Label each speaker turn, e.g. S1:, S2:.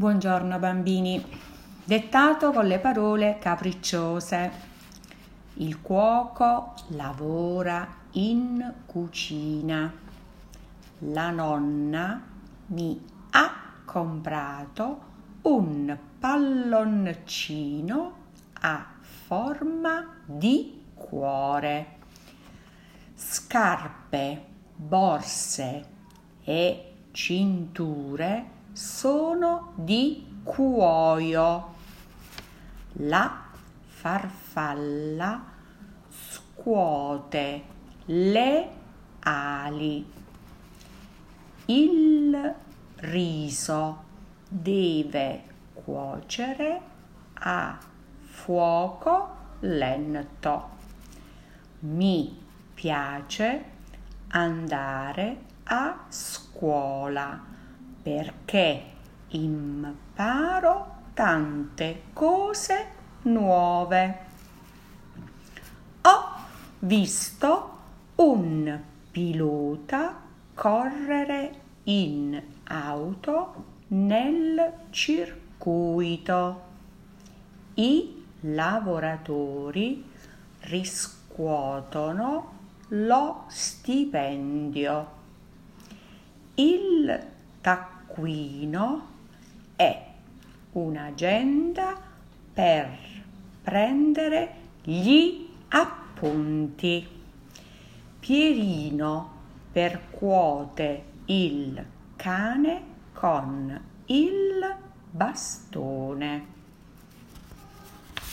S1: Buongiorno bambini, dettato con le parole capricciose. Il cuoco lavora in cucina. La nonna mi ha comprato un palloncino a forma di cuore. Scarpe, borse e cinture sono di cuoio. La farfalla scuote le ali. Il riso deve cuocere a fuoco lento. Mi piace andare a scuola perché imparo tante cose nuove. Ho visto un pilota correre in auto nel circuito. I lavoratori riscuotono lo stipendio. Il taccuino è un'agenda per prendere gli appunti. Pierino percuote il cane con il bastone.